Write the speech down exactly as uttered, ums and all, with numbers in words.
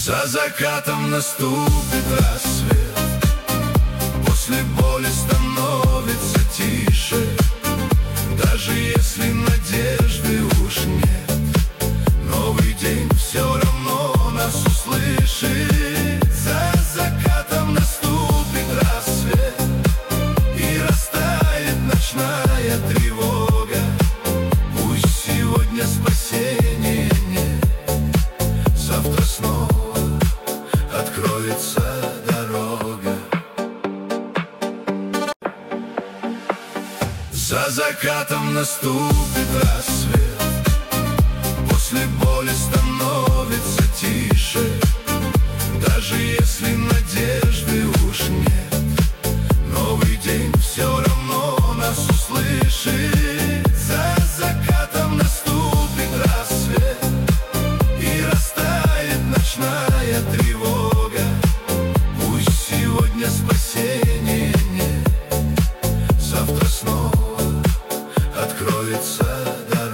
За закатом наступит рассвет, после боли становится тише. Даже если надежды уж нет, новый день все равно нас услышит. За закатом наступит рассвет, и растает ночная тревога. Пусть сегодня спасения нет, завтра снова откроется дорога. За закатом наступит рассвет, после боли становится тише. Даже если надежды уж нет, новый день все равно нас услышит. За закатом наступит рассвет, и растает ночная тревога. Пусть сегодня спасения нет, завтра снова откроется